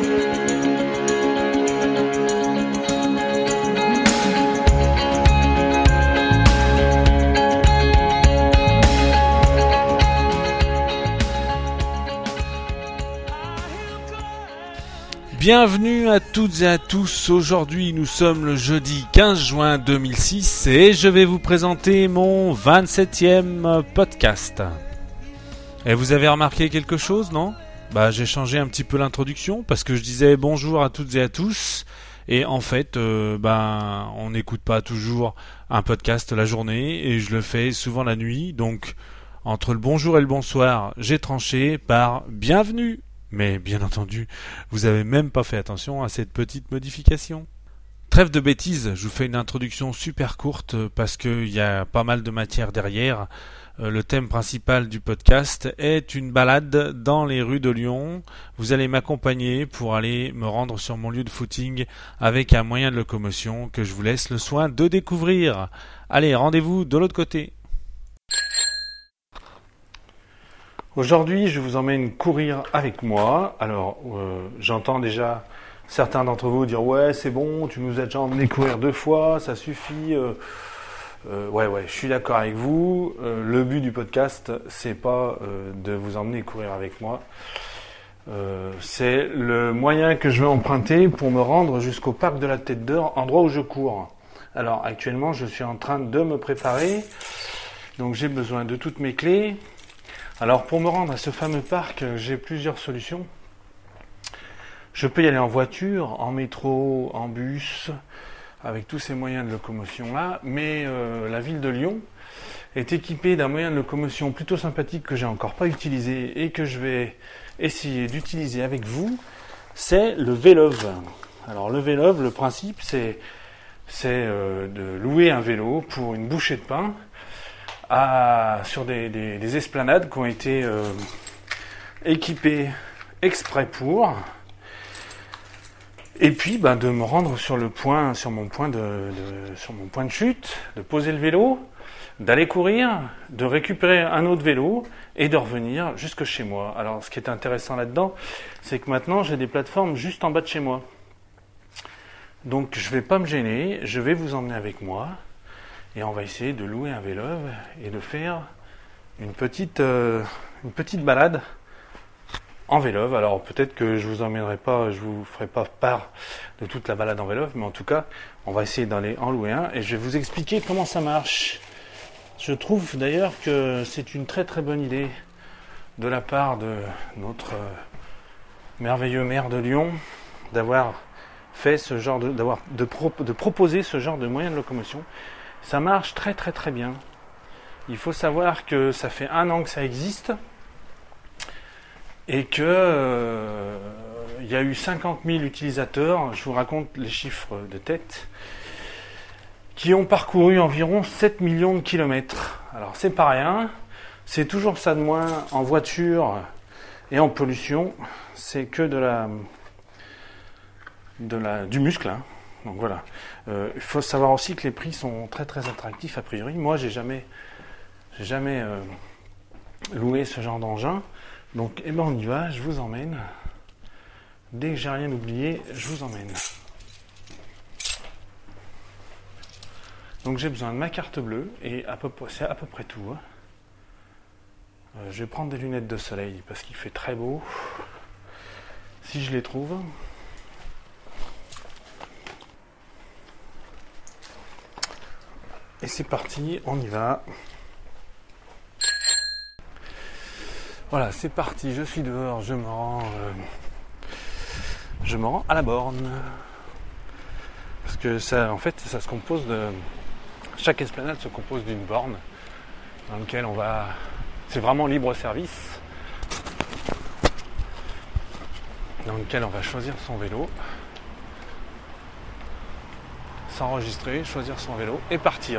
Bienvenue à toutes et à tous, aujourd'hui nous sommes le jeudi 15 juin 2006 et je vais vous présenter mon 27e podcast. Et vous avez remarqué quelque chose, non ? J'ai changé un petit peu l'introduction parce que je disais bonjour à toutes et à tous et en fait on n'écoute pas toujours un podcast la journée et je le fais souvent la nuit, donc entre le bonjour et le bonsoir j'ai tranché par bienvenue. Mais bien entendu, vous avez même pas fait attention à cette petite modification. Trêve de bêtises, je vous fais une introduction super courte parce qu'il y a pas mal de matière derrière. Le thème principal du podcast est une balade dans les rues de Lyon. Vous allez m'accompagner pour aller me rendre sur mon lieu de footing avec un moyen de locomotion que je vous laisse le soin de découvrir. Allez, rendez-vous de l'autre côté. Aujourd'hui, je vous emmène courir avec moi. Alors, j'entends déjà certains d'entre vous dire « Ouais, c'est bon, tu nous as déjà emmené courir 2 fois, ça suffit. » Ouais, je suis d'accord avec vous. Le but du podcast, c'est pas de vous emmener courir avec moi. C'est le moyen que je vais emprunter pour me rendre jusqu'au parc de la Tête d'Or, endroit où je cours. Alors, actuellement, je suis en train de me préparer. Donc, j'ai besoin de toutes mes clés. Alors pour me rendre à ce fameux parc, j'ai plusieurs solutions. Je peux y aller en voiture, en métro, en bus, avec tous ces moyens de locomotion là, mais la ville de Lyon est équipée d'un moyen de locomotion plutôt sympathique que j'ai encore pas utilisé et que je vais essayer d'utiliser avec vous, c'est le Vélove. Alors le Vélove, le principe c'est de louer un vélo pour une bouchée de pain sur des esplanades qui ont été équipées exprès pour, et puis de me rendre sur mon point de chute, de poser le vélo, d'aller courir, de récupérer un autre vélo et de revenir jusque chez moi. Alors ce qui est intéressant là-dedans, c'est que maintenant j'ai des plateformes juste en bas de chez moi. Donc je vais pas me gêner, je vais vous emmener avec moi. Et on va essayer de louer un Vélove et de faire une petite balade en Vélove. Alors peut-être que je vous ferai pas part de toute la balade en Vélove, mais en tout cas, on va essayer d'aller en louer un et je vais vous expliquer comment ça marche. Je trouve d'ailleurs que c'est une très très bonne idée de la part de notre merveilleux maire de Lyon d'avoir fait de proposer ce genre de moyen de locomotion. Ça marche très très très bien. Il faut savoir que ça fait 1 an que ça existe et que il y a eu 50 000 utilisateurs, je vous raconte les chiffres de tête, qui ont parcouru environ 7 millions de kilomètres. Alors c'est pas rien, c'est toujours ça de moins en voiture et en pollution, c'est que du muscle, hein. Donc voilà. Il faut savoir aussi que les prix sont très très attractifs a priori. Moi, j'ai jamais loué ce genre d'engin. Donc, on y va. Je vous emmène. Dès que j'ai rien oublié, je vous emmène. Donc, j'ai besoin de ma carte bleue et c'est à peu près tout. Hein. Je vais prendre des lunettes de soleil parce qu'il fait très beau. Si je les trouve. Et c'est parti, on y va. Voilà, c'est parti, je suis dehors, je me rends à la borne. Parce que ça se compose chaque esplanade se compose d'une borne dans laquelle on va. C'est vraiment libre service. Dans lequel on va choisir son vélo. S'enregistrer, choisir son vélo et partir.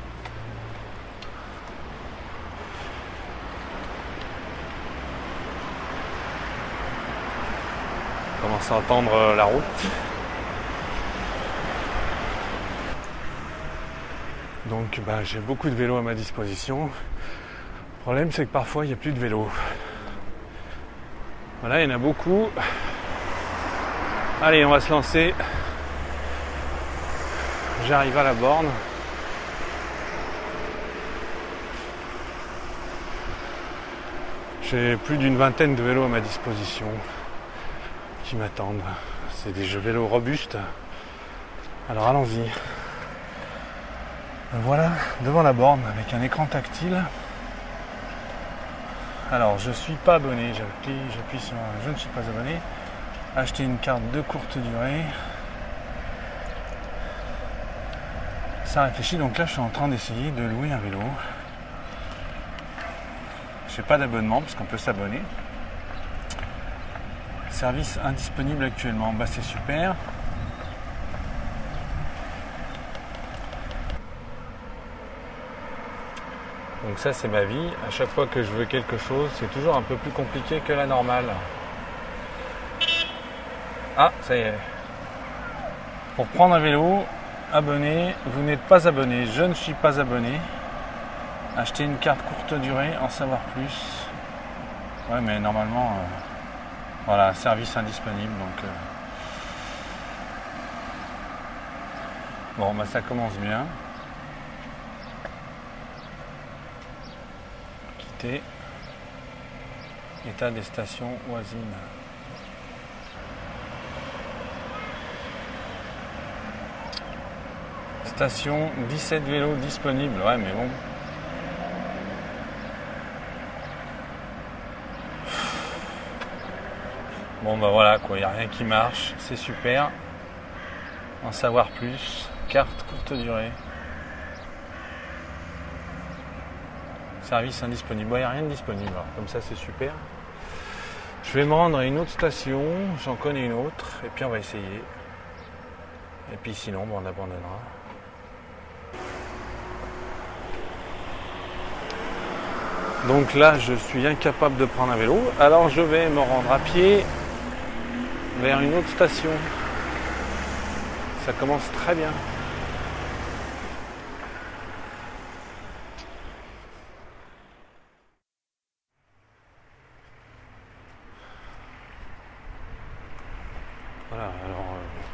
On commence à entendre la route. Donc j'ai beaucoup de vélos à ma disposition. Le problème c'est que parfois il n'y a plus de vélos. Voilà, il y en a beaucoup. Allez, on va se lancer. J'arrive à la borne. J'ai plus d'une vingtaine de vélos à ma disposition qui m'attendent. C'est des vélos robustes. Alors allons-y. Voilà, devant la borne avec un écran tactile. Alors, je suis pas abonné. J'appuie sur je ne suis pas abonné. Acheter une carte de courte durée. Ça réfléchit. Donc là, je suis en train d'essayer de louer un vélo. Je n'ai pas d'abonnement parce qu'on peut s'abonner. Service indisponible actuellement. Bah, c'est super. Donc ça, c'est ma vie. À chaque fois que je veux quelque chose, c'est toujours un peu plus compliqué que la normale. Ah, ça y est. Pour prendre un vélo, abonné, vous n'êtes pas abonné. Je ne suis pas abonné. Acheter une carte courte durée, en savoir plus. Ouais, mais normalement, voilà, service indisponible. Donc, bon, bah ça commence bien. Quitter. État des stations voisines. Station 17 vélos disponibles. Ouais, mais bon. Bon bah voilà quoi, il n'y a rien qui marche, c'est super. En savoir plus, carte courte durée. Service indisponible, il n'y a rien de disponible, alors, comme ça c'est super. Je vais me rendre à une autre station, j'en connais une autre, et puis on va essayer. Et puis sinon on abandonnera. Donc là je suis incapable de prendre un vélo, alors je vais me rendre à pied vers une autre station. Ça commence très bien. Voilà, alors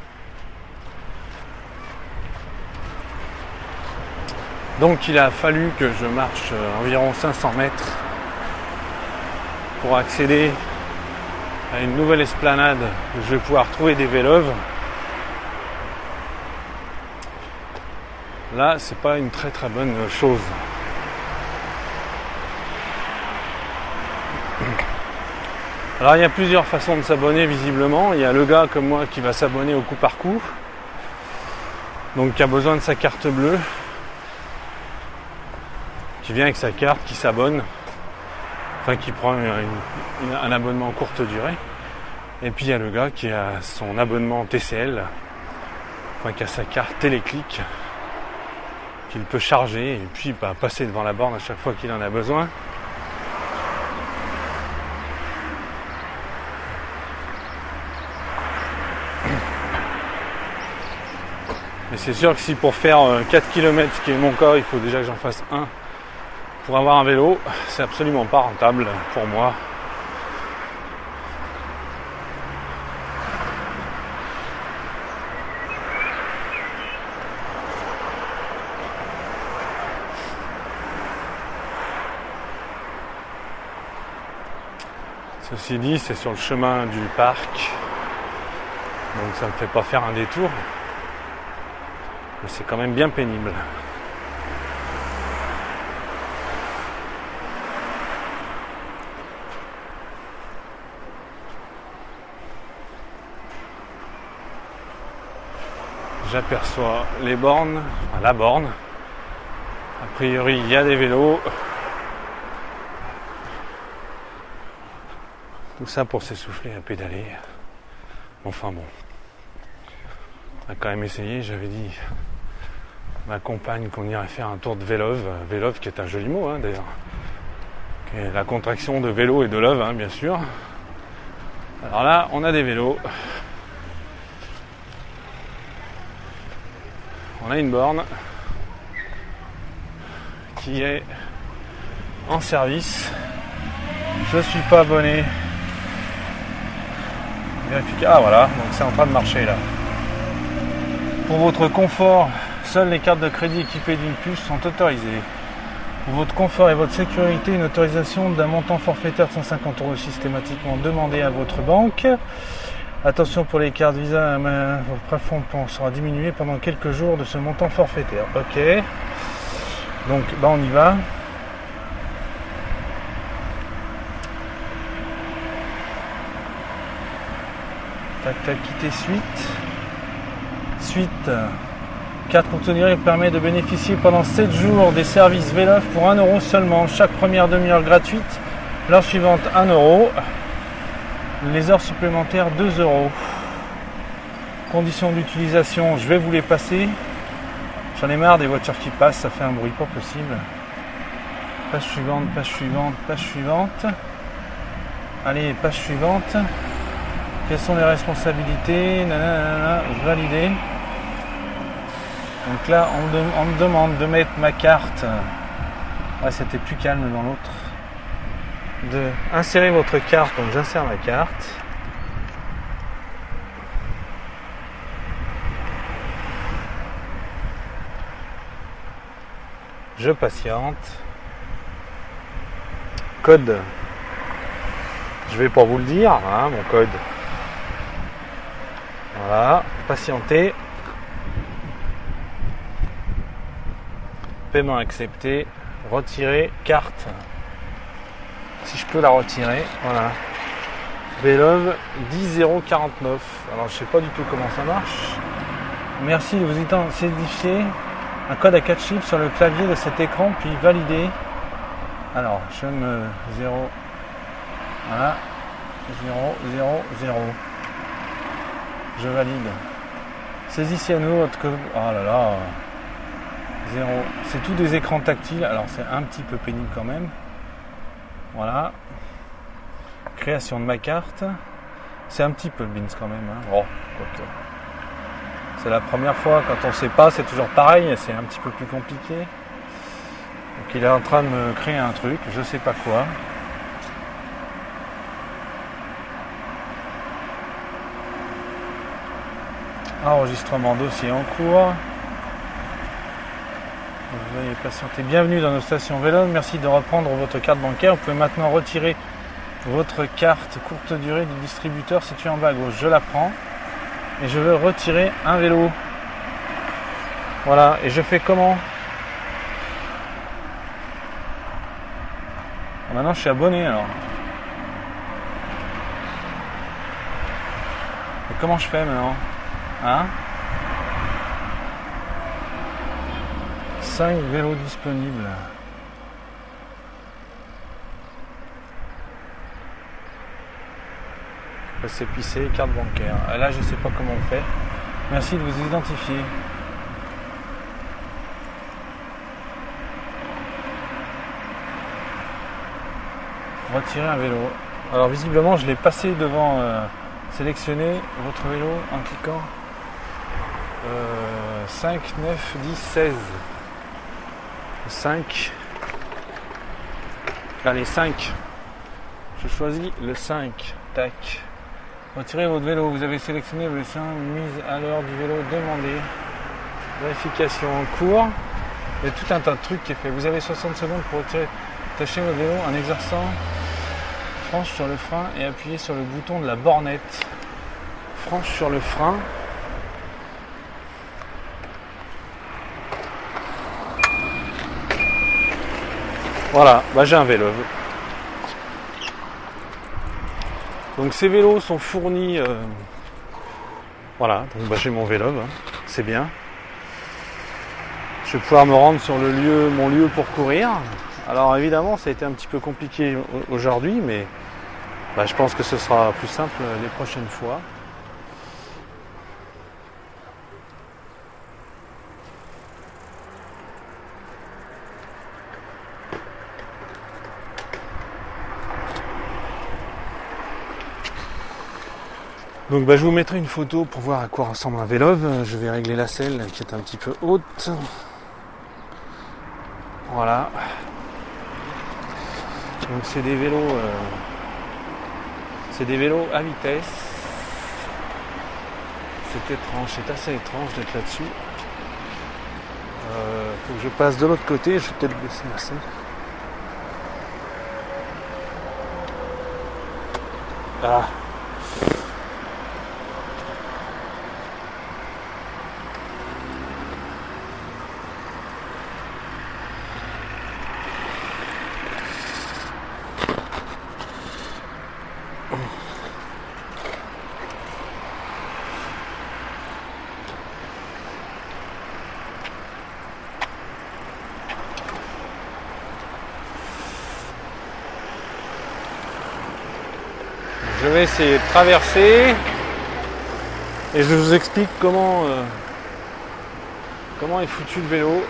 donc il a fallu que je marche environ 500 mètres pour accéder à une nouvelle esplanade où je vais pouvoir trouver des véleuves. Là, c'est pas une très très bonne chose. Alors il y a plusieurs façons de s'abonner visiblement. Il y a le gars comme moi qui va s'abonner au coup par coup, donc qui a besoin de sa carte bleue, qui vient avec sa carte, qui s'abonne, enfin qui prend un abonnement courte durée. Et puis il y a le gars qui a son abonnement TCL, enfin qui a sa carte téléclic, qu'il peut charger et puis passer devant la borne à chaque fois qu'il en a besoin. Mais c'est sûr que si pour faire 4 km, ce qui est mon cas, il faut déjà que j'en fasse un pour avoir un vélo, c'est absolument pas rentable pour moi. Ceci dit, c'est sur le chemin du parc, donc ça ne me fait pas faire un détour, mais c'est quand même bien pénible. J'aperçois les bornes, enfin la borne. A priori, il y a des vélos. Tout ça pour s'essouffler à pédaler. Enfin bon. On a quand même essayé. J'avais dit à ma compagne qu'on irait faire un tour de vélove. Vélove qui est un joli mot d'ailleurs. Qui est la contraction de vélo et de love, bien sûr. Alors là, on a des vélos. On a une borne qui est en service. Je ne suis pas abonné. Ah voilà, donc c'est en train de marcher là. Pour votre confort, seules les cartes de crédit équipées d'une puce sont autorisées. Pour votre confort et votre sécurité, une autorisation d'un montant forfaitaire de 150 € systématiquement demandée à votre banque. Attention pour les cartes Visa, votre plafond sera diminué pendant quelques jours de ce montant forfaitaire. Ok. Donc on y va. Tac tac, quitter suite. Suite. Carte courte durée permet de bénéficier pendant 7 jours des services Velof pour 1 € seulement. Chaque première demi-heure gratuite. L'heure suivante 1 €. Les heures supplémentaires 2 €. Conditions d'utilisation, je vais vous les passer. J'en ai marre des voitures qui passent, ça fait un bruit pas possible. Page suivante, page suivante, page suivante. Allez, page suivante. Quelles sont les responsabilités? Nanana, valider. Donc là, on me demande de mettre ma carte. Ouais, c'était plus calme dans l'autre. De insérer votre carte, donc j'insère ma carte. Je patiente. Code. Je vais pas vous le dire, hein, mon code. Voilà, patienter. Paiement accepté. Retirer carte. Si je peux la retirer, voilà. Velov 10,049. Alors je sais pas du tout comment ça marche. Merci de vous identifier. Un code à 4 chiffres sur le clavier de cet écran, puis valider. Alors je me 0. Voilà. 0, 0, 0. Je valide. Saisissez à nouveau votre code. Oh là là. 0. C'est tous des écrans tactiles. Alors c'est un petit peu pénible quand même. Voilà. Création de ma carte. C'est un petit peu le bins quand même. Hein. Oh, ok. C'est la première fois. Quand on ne sait pas, c'est toujours pareil. C'est un petit peu plus compliqué. Donc il est en train de me créer un truc. Je ne sais pas quoi. Enregistrement dossier en cours. Veuillez patienter. Bienvenue dans nos stations vélo. Merci de reprendre votre carte bancaire. Vous pouvez maintenant retirer votre carte courte durée du distributeur situé en bas à gauche. Je la prends et je veux retirer un vélo. Voilà. Et je fais comment? Maintenant, je suis abonné alors. Et comment je fais maintenant? Hein? 5 vélos disponibles. Récépissé, carte bancaire. Là, je ne sais pas comment on fait. Merci de vous identifier. Retirer un vélo. Alors, visiblement, je l'ai passé devant sélectionner votre vélo en cliquant 5, 9, 10, 16. 5. Allez, 5. Je choisis le 5. Tac. Retirez votre vélo. Vous avez sélectionné le 5. Mise à l'heure du vélo demandé. Vérification en cours. Il y a tout un tas de trucs qui est fait. Vous avez 60 secondes pour attacher votre vélo en exerçant franche sur le frein et appuyez sur le bouton de la bornette. Franche sur le frein. Voilà, bah j'ai un vélo. Donc ces vélos sont fournis. Voilà, donc bah j'ai mon vélo, hein, c'est bien. Je vais pouvoir me rendre sur mon lieu pour courir. Alors évidemment, ça a été un petit peu compliqué aujourd'hui, mais bah, je pense que ce sera plus simple les prochaines fois. Donc bah, je vous mettrai une photo pour voir à quoi ressemble un Velov. Je vais régler la selle qui est un petit peu haute. Voilà. Donc c'est des vélos à vitesse. C'est étrange, c'est assez étrange d'être là-dessus. Faut que je passe de l'autre côté, je vais peut-être baisser la selle. Ah. Je vais essayer de traverser et je vous explique comment est foutu le vélo.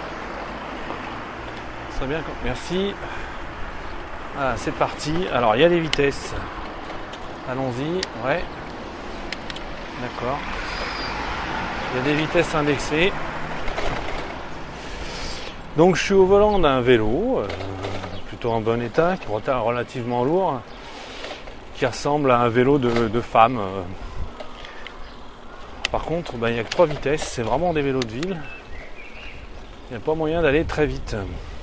Ça serait bien. Merci. Voilà, c'est parti. Alors il y a des vitesses. Allons-y. Ouais. D'accord. Il y a des vitesses indexées. Donc je suis au volant d'un vélo, plutôt en bon état, qui est relativement lourd, qui ressemble à un vélo de femme. Par contre, il n'y a que 3 vitesses, c'est vraiment des vélos de ville. Il n'y a pas moyen d'aller très vite.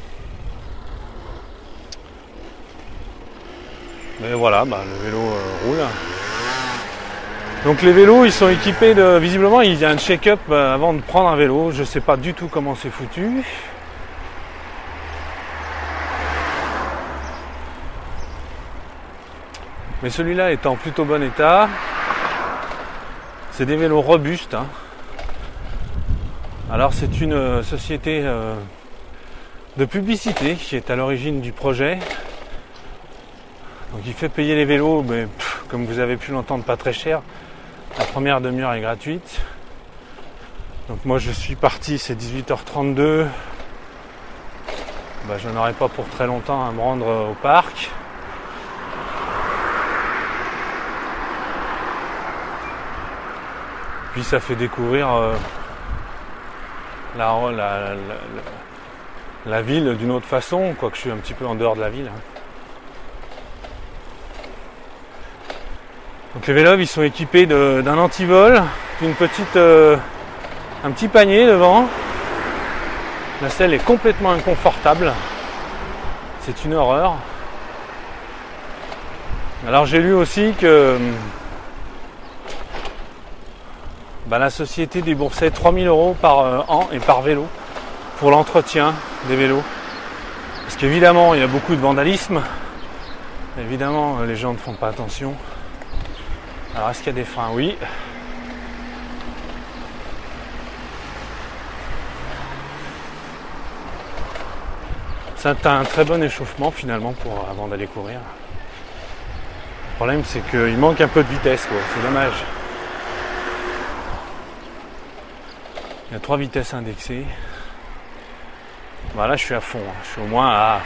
Mais voilà, le vélo roule. Donc les vélos, ils sont équipés de... Visiblement, il y a un check-up avant de prendre un vélo. Je ne sais pas du tout comment c'est foutu. Mais celui-là est en plutôt bon état. C'est des vélos robustes. Alors c'est une société de publicité qui est à l'origine du projet. Donc il fait payer les vélos, mais comme vous avez pu l'entendre, pas très cher. La première demi-heure est gratuite. Donc moi je suis parti, c'est 18h32. Je n'aurai pas pour très longtemps à me rendre au parc. Puis ça fait découvrir la ville d'une autre façon, quoique je suis un petit peu en dehors de la ville. Donc les vélos, ils sont équipés d'un antivol, un petit panier devant. La selle est complètement inconfortable. C'est une horreur. Alors j'ai lu aussi que la société déboursait 3 000 € par an et par vélo pour l'entretien des vélos. Parce qu'évidemment, il y a beaucoup de vandalisme. Évidemment, les gens ne font pas attention. Alors, est-ce qu'il y a des freins? Oui. C'est un très bon échauffement finalement avant d'aller courir. Le problème, c'est qu'il manque un peu de vitesse, quoi. C'est dommage. Il y a 3 vitesses indexées. Là je suis à fond. Je suis au moins à...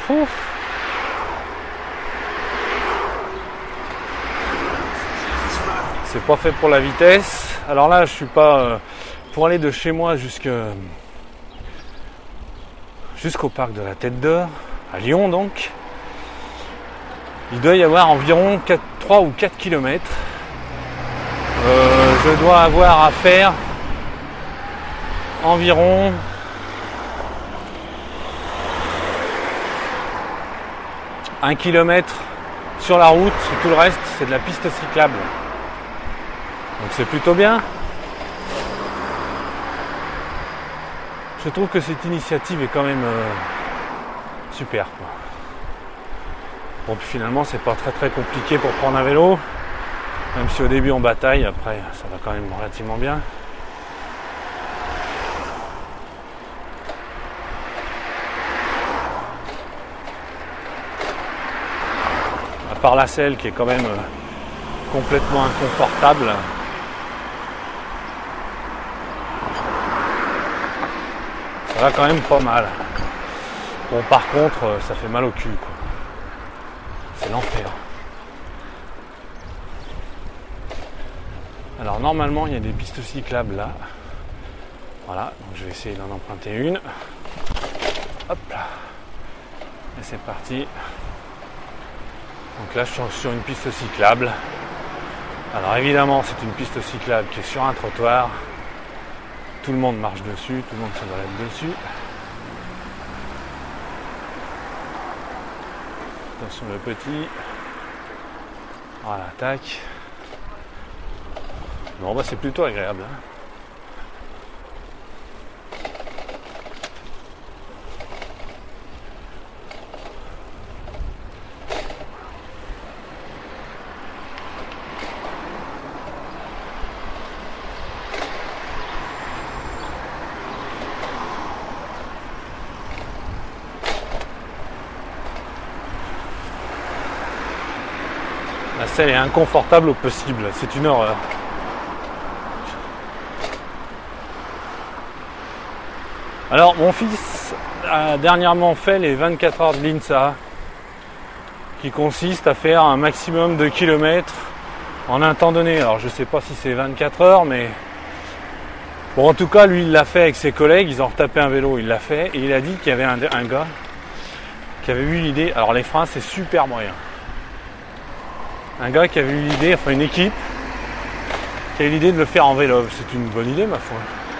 C'est pas fait pour la vitesse. Alors là je suis pas... pour aller de chez moi jusqu'au parc de la Tête d'Or, à Lyon donc, il doit y avoir environ 3 ou 4 km. Je dois avoir à faire environ 1 km sur la route, et tout le reste c'est de la piste cyclable. Donc c'est plutôt bien. Je trouve que cette initiative est quand même super, quoi. Bon, puis finalement c'est pas très compliqué pour prendre un vélo, même si au début on bataille, après ça va quand même relativement bien. À part la selle qui est quand même complètement inconfortable. Ça va quand même pas mal. Bon, par contre, ça fait mal au cul, quoi. C'est l'enfer. Alors normalement, il y a des pistes cyclables là. Voilà, donc je vais essayer d'en emprunter une. Hop là. Et c'est parti. Donc là, je suis sur une piste cyclable. Alors évidemment, c'est une piste cyclable qui est sur un trottoir. Tout le monde marche dessus, tout le monde se balade dessus. Attention le petit. Voilà, tac. Bon bah c'est plutôt agréable. Hein. La selle est inconfortable au possible, c'est une horreur. Alors mon fils a dernièrement fait les 24 heures de l'INSA, qui consiste à faire un maximum de kilomètres en un temps donné. Alors je sais pas si c'est 24 heures, mais bon, en tout cas lui il l'a fait avec ses collègues, ils ont retapé un vélo, il l'a fait, et il a dit qu'il y avait un gars qui avait eu l'idée, alors les freins c'est super moyen. Un gars qui avait eu l'idée, enfin une équipe, qui a eu l'idée de le faire en vélo. C'est une bonne idée ma foi.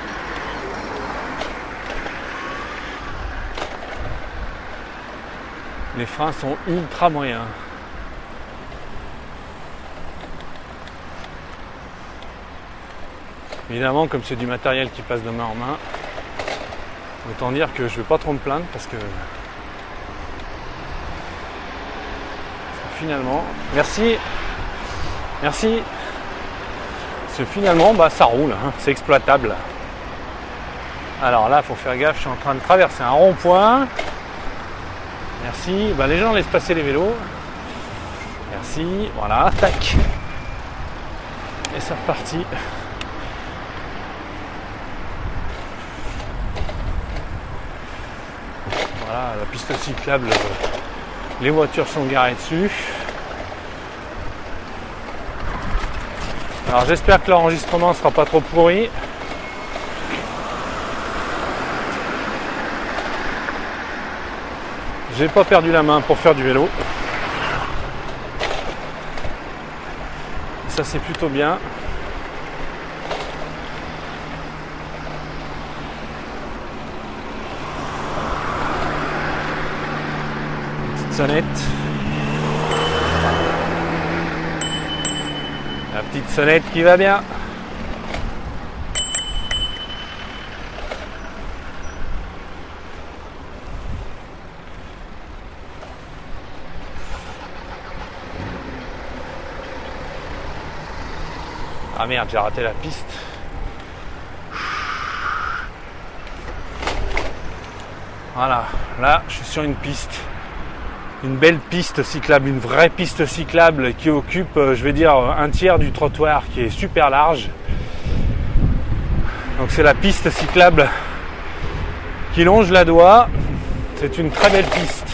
Les freins sont ultra moyens. Évidemment, comme c'est du matériel qui passe de main en main, autant dire que je ne vais pas trop me plaindre parce que finalement, merci, parce que finalement, bah, ça roule, hein, c'est exploitable. Alors là, il faut faire gaffe, je suis en train de traverser un rond-point. Merci, bah, les gens laissent passer les vélos. Merci, voilà, tac. Et c'est reparti. Voilà, la piste cyclable. Les voitures sont garées dessus. Alors j'espère que l'enregistrement ne sera pas trop pourri. J'ai pas perdu la main pour faire du vélo. Ça c'est plutôt bien. Sonnette. La petite sonnette qui va bien. Ah merde, j'ai raté la piste. Voilà, là je suis sur une piste. Une belle piste cyclable, une vraie piste cyclable qui occupe, je vais dire, un tiers du trottoir qui est super large. Donc c'est la piste cyclable qui longe la Doua. C'est une très belle piste.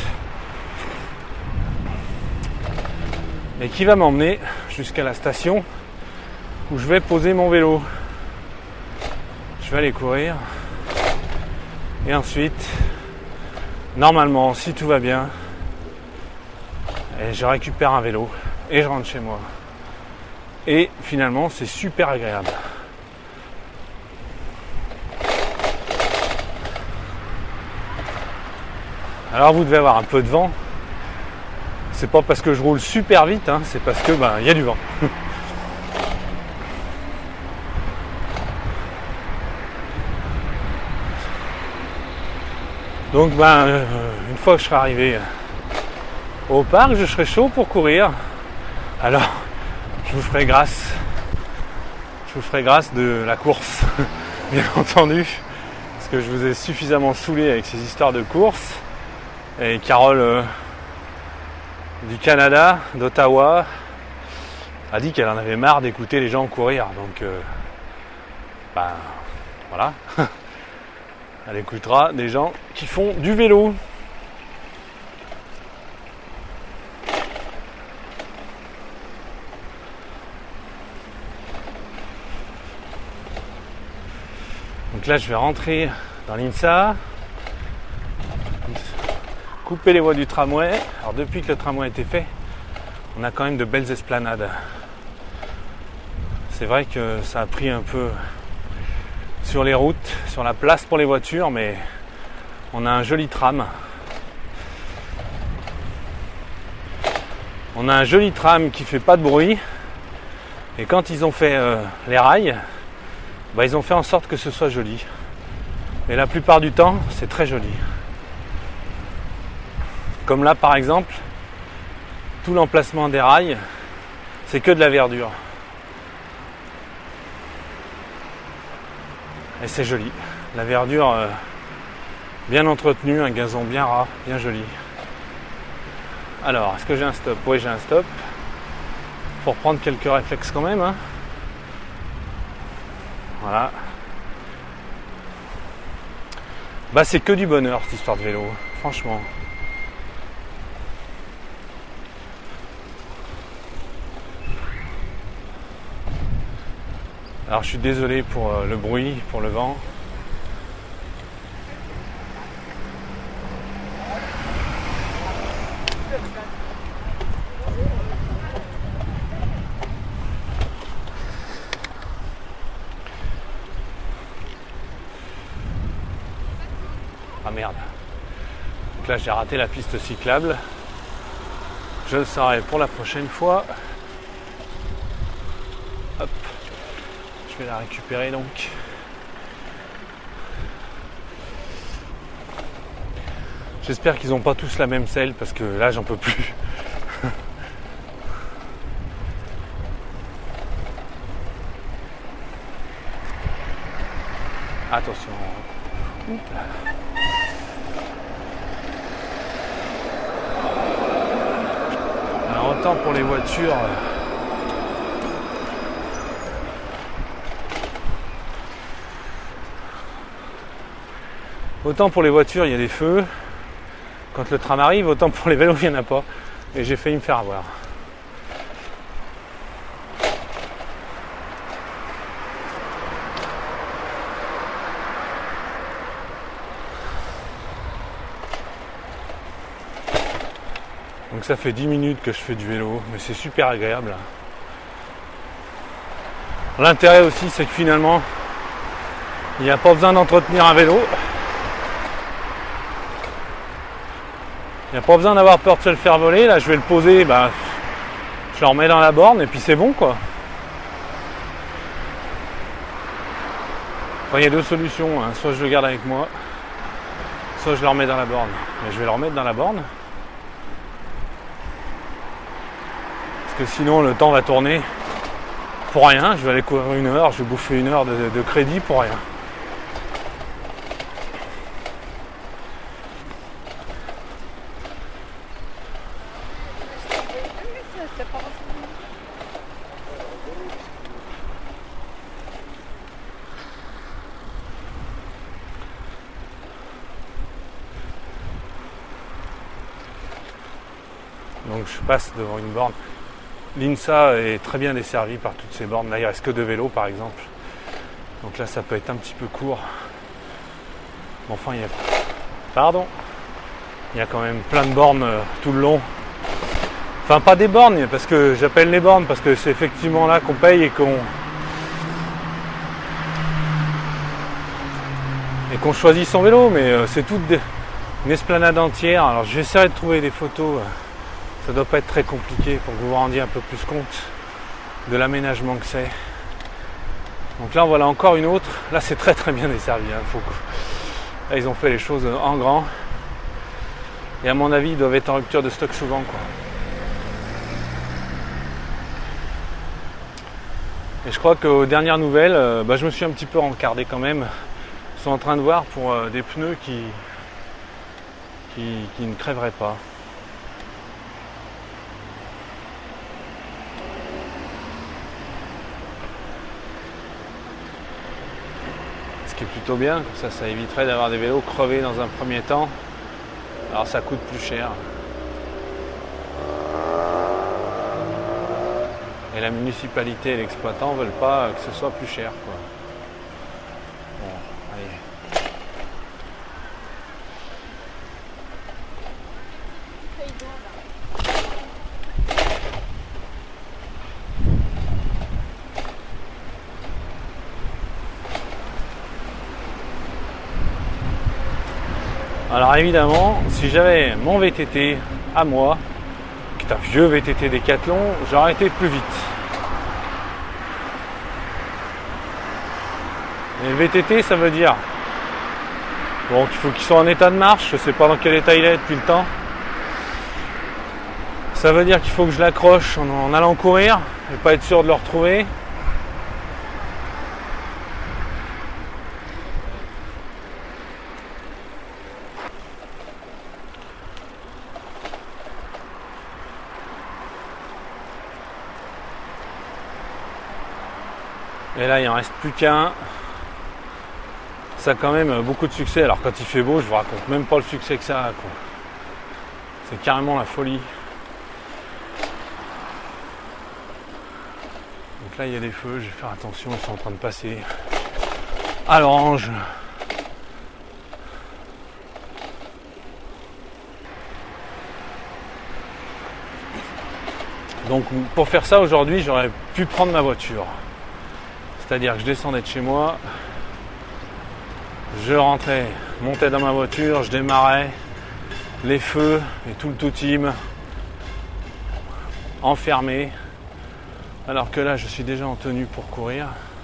Et qui va m'emmener jusqu'à la station où je vais poser mon vélo. Je vais aller courir. Et ensuite, normalement, si tout va bien, et je récupère un vélo et je rentre chez moi. Et finalement, c'est super agréable. Alors vous devez avoir un peu de vent. C'est pas parce que je roule super vite, hein, c'est parce que il y a du vent. Donc une fois que je serai arrivé au parc, je serai chaud pour courir. Alors, je vous ferai grâce de la course, bien entendu, parce que je vous ai suffisamment saoulé avec ces histoires de course. Et Carole du Canada, d'Ottawa, a dit qu'elle en avait marre d'écouter les gens courir. Donc, voilà. Elle écoutera des gens qui font du vélo. Donc là, je vais rentrer dans l'INSA, couper les voies du tramway. Alors depuis que le tramway a été fait, on a quand même de belles esplanades. C'est vrai que ça a pris un peu sur les routes, sur la place pour les voitures, mais on a un joli tram. On a un joli tram qui fait pas de bruit. Et quand ils ont fait les rails, ils ont fait en sorte que ce soit joli. Et la plupart du temps, c'est très joli. Comme là par exemple, tout l'emplacement des rails, c'est que de la verdure. Et c'est joli. La verdure bien entretenue, un gazon bien ras, bien joli. Alors, est-ce que j'ai un stop? Oui, j'ai un stop. Faut reprendre quelques réflexes quand même. Hein. Voilà. C'est que du bonheur cette histoire de vélo, franchement. Alors je suis désolé pour le bruit, pour le vent. Ah merde. Donc là j'ai raté la piste cyclable. Je le saurai pour la prochaine fois. Hop. Je vais la récupérer donc. J'espère qu'ils n'ont pas tous la même selle parce que là j'en peux plus. Attention. Alors autant pour les voitures. Autant pour les voitures il y a des feux. Quand le tram arrive, autant pour les vélos il n'y en a pas. Et j'ai failli me faire avoir. Donc ça fait 10 minutes que je fais du vélo, mais c'est super agréable. L'intérêt aussi c'est que finalement, il n'y a pas besoin d'entretenir un vélo. Il n'y a pas besoin d'avoir peur de se le faire voler. Là je vais le poser, je le remets dans la borne et puis c'est bon quoi. Enfin, il y a deux solutions, hein. Soit je le garde avec moi, soit je le remets dans la borne. Mais je vais le remettre dans la borne. Parce que sinon le temps va tourner pour rien. Je vais aller courir 1 heure, je vais bouffer 1 heure de crédit pour rien. Donc je passe devant une borne. L'INSA est très bien desservie par toutes ces bornes. Là, il ne reste que 2 vélos par exemple. Donc là, ça peut être un petit peu court. Mais enfin, il y a... Pardon. Il y a quand même plein de bornes tout le long. Enfin, pas des bornes, parce que j'appelle les bornes, parce que c'est effectivement là qu'on paye et qu'on choisit son vélo. Mais c'est toute une esplanade entière. Alors j'essaierai de trouver des photos. Ça doit pas être très compliqué pour que vous vous rendiez un peu plus compte de l'aménagement que c'est. Donc là, voilà encore une autre. Là, c'est très très bien desservi. Hein. Là, ils ont fait les choses en grand. Et à mon avis, ils doivent être en rupture de stock souvent, quoi. Et je crois qu'aux dernières nouvelles, je me suis un petit peu rencardé quand même. Ils sont en train de voir pour des pneus qui ne crèveraient pas. Ce qui est plutôt bien, comme ça éviterait d'avoir des vélos crevés dans un premier temps. Alors ça coûte plus cher. Et la municipalité et l'exploitant ne veulent pas que ce soit plus cher, quoi. Bon, allez. Alors évidemment, si j'avais mon VTT à moi, qui est un vieux VTT Décathlon, j'aurais été plus vite. Et le VTT, ça veut dire bon, qu'il faut qu'il soit en état de marche. Je ne sais pas dans quel état il est depuis le temps. Ça veut dire qu'il faut que je l'accroche en allant courir et pas être sûr de le retrouver. Et là, il en reste plus qu'un. Ça a quand même beaucoup de succès. Alors quand il fait beau, je vous raconte même pas le succès que ça a, quoi. C'est carrément la folie. Donc là, il y a des feux. Je vais faire attention. Ils sont en train de passer à l'orange. Donc pour faire ça aujourd'hui, j'aurais pu prendre ma voiture. C'est-à-dire que je descendais de chez moi, je rentrais, montais dans ma voiture, je démarrais, les feux et tout le tout-team enfermé. Alors que là, je suis déjà en tenue pour courir.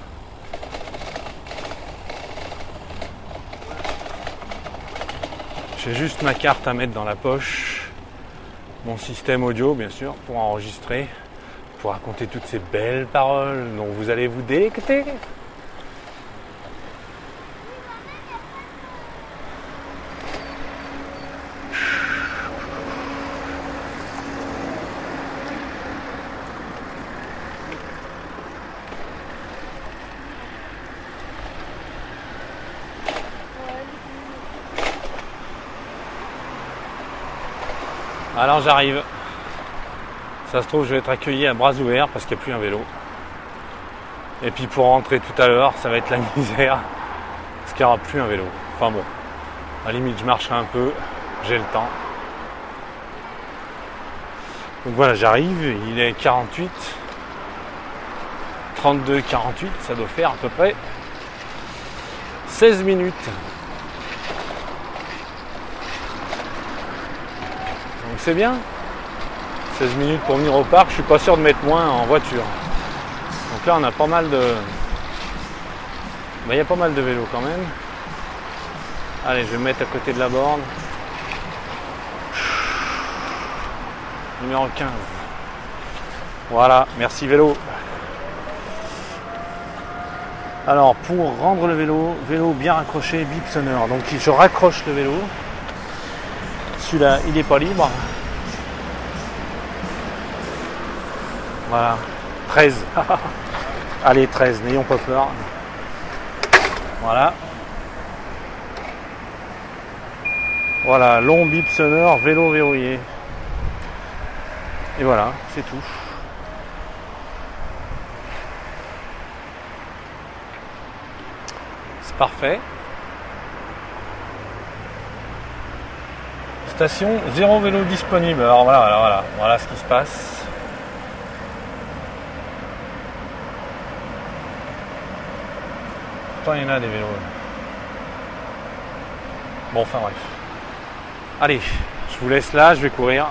J'ai juste ma carte à mettre dans la poche, mon système audio bien sûr pour enregistrer, pour raconter toutes ces belles paroles dont vous allez vous délecter. Alors j'arrive. Ça se trouve, je vais être accueilli à bras ouverts parce qu'il n'y a plus un vélo. Et puis pour rentrer tout à l'heure, ça va être la misère parce qu'il n'y aura plus un vélo. Enfin bon, à la limite, je marcherai un peu, j'ai le temps. Donc voilà, j'arrive, il est 48, 32, 48, ça doit faire à peu près 16 minutes. Donc c'est bien. 16 minutes pour venir au parc, je suis pas sûr de mettre moins en voiture. Donc là on a pas mal de... il y a pas mal de vélos quand même. Allez, je vais me mettre à côté de la borne. Numéro 15. Voilà, merci vélo. Alors pour rendre le vélo bien raccroché, bip sonore. Donc je raccroche le vélo. Celui-là, il n'est pas libre. Voilà, 13. Allez, 13, n'ayons pas peur. Voilà. Voilà, long bip sonore, vélo verrouillé. Et voilà, c'est tout. C'est parfait. Station, 0 vélo disponible. Alors voilà ce qui se passe. Il y en a des vélos. Bon, enfin bref. Allez, je vous laisse là, je vais courir.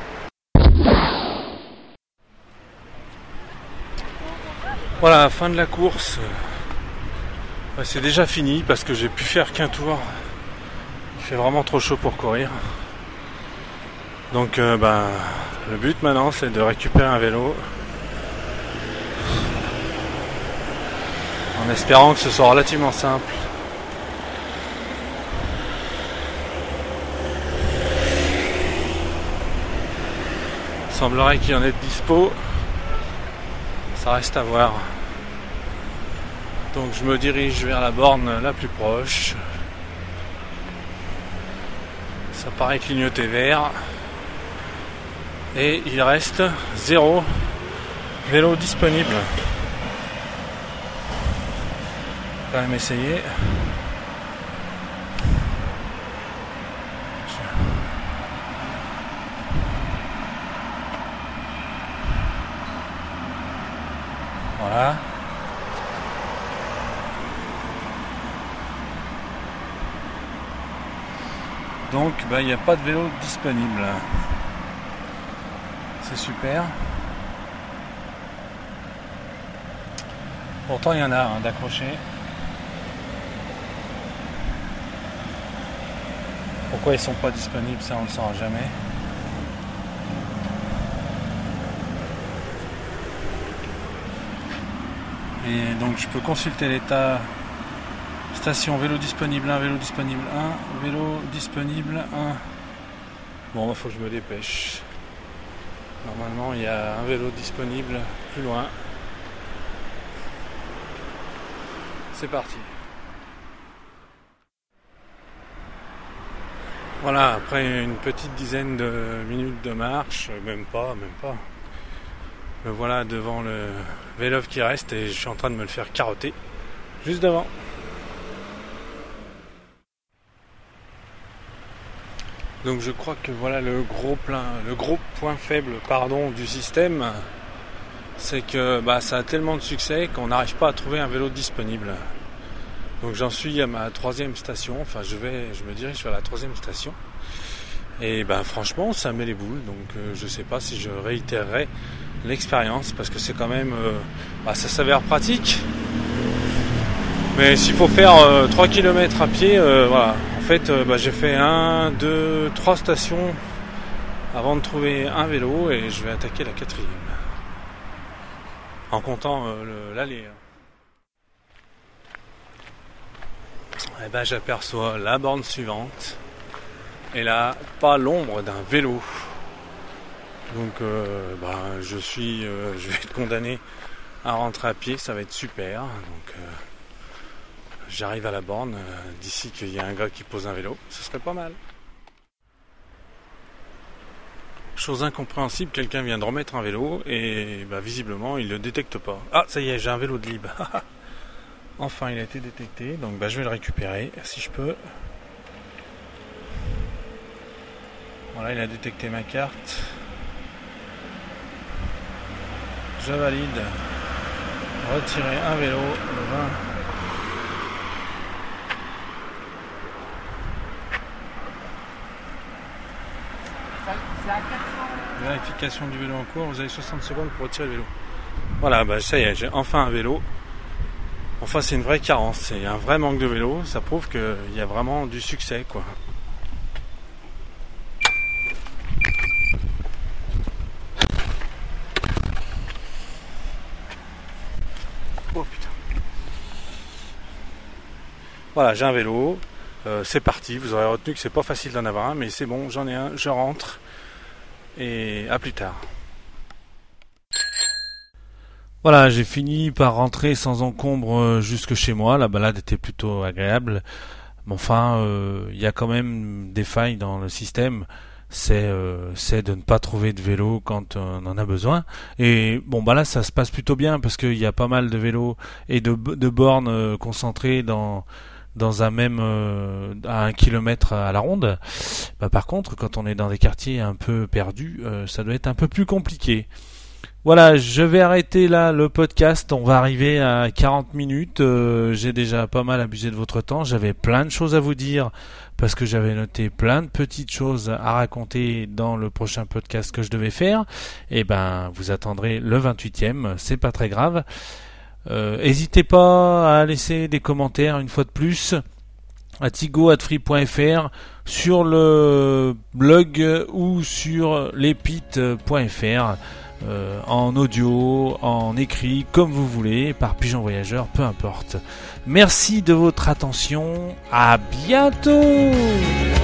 Voilà, fin de la course. C'est déjà fini parce que j'ai pu faire qu'un tour. Il fait vraiment trop chaud pour courir. Donc le but maintenant c'est de récupérer un vélo. En espérant que ce soit relativement simple. Il semblerait qu'il y en ait de dispo. Ça reste à voir. Donc je me dirige vers la borne la plus proche. Ça paraît clignoter vert. Et il reste 0 vélo disponible. Quand même essayer. Voilà. Donc il n'y a pas de vélo disponible. C'est super. Pourtant il y en a d'accrochés. Pourquoi ils sont pas disponibles, ça on ne le saura jamais. Et donc je peux consulter l'état. Station vélo disponible 1, vélo disponible 1, vélo disponible 1. Bon, il faut que je me dépêche. Normalement il y a un vélo disponible plus loin. C'est parti. Voilà, après une petite dizaine de minutes de marche, même pas. Me voilà devant le vélo qui reste et je suis en train de me le faire carotter juste devant. Donc je crois que voilà le gros point faible du système, c'est que ça a tellement de succès qu'on n'arrive pas à trouver un vélo disponible. Donc j'en suis à ma 3e station, enfin je me dirige vers la 3e station. Et franchement ça met les boules, donc je sais pas si je réitérerai l'expérience parce que c'est quand même ça s'avère pratique. Mais s'il faut faire 3 km à pied, voilà. En fait j'ai fait 1, 2, 3 stations avant de trouver un vélo et je vais attaquer la 4e. En comptant l'aller. J'aperçois la borne suivante et là pas l'ombre d'un vélo. Donc je vais être condamné à rentrer à pied, ça va être super. Donc j'arrive à la borne d'ici qu'il y a un gars qui pose un vélo, ce serait pas mal. Chose incompréhensible, quelqu'un vient de remettre un vélo et visiblement il le détecte pas. Ah ça y est, j'ai un vélo de libre. Enfin il a été détecté, donc je vais le récupérer si je peux. Voilà, il a détecté ma carte. Je valide. Retirer un vélo, le 20. Vérification du vélo en cours, vous avez 60 secondes pour retirer le vélo. Voilà, ça y est, j'ai enfin un vélo. Enfin, c'est une vraie carence, c'est un vrai manque de vélo, ça prouve qu'il y a vraiment du succès, quoi. Oh putain. Voilà, j'ai un vélo, c'est parti, vous aurez retenu que c'est pas facile d'en avoir un, mais c'est bon, j'en ai un, je rentre, et à plus tard. Voilà, j'ai fini par rentrer sans encombre jusque chez moi. La balade était plutôt agréable. Mais enfin, il y a quand même des failles dans le système. C'est de ne pas trouver de vélo quand on en a besoin. Et là, ça se passe plutôt bien parce qu'il y a pas mal de vélos et de bornes concentrées dans un même à 1 kilomètre à la ronde. Par contre, quand on est dans des quartiers un peu perdus, ça doit être un peu plus compliqué. Voilà, je vais arrêter là le podcast, on va arriver à 40 minutes, j'ai déjà pas mal abusé de votre temps, j'avais plein de choses à vous dire parce que j'avais noté plein de petites choses à raconter dans le prochain podcast que je devais faire, et vous attendrez le 28e, c'est pas très grave. N'hésitez pas à laisser des commentaires une fois de plus à tigo@free.fr, sur le blog ou sur lepit.fr. En audio, en écrit, comme vous voulez, par pigeon voyageur, peu importe. Merci de votre attention, à bientôt.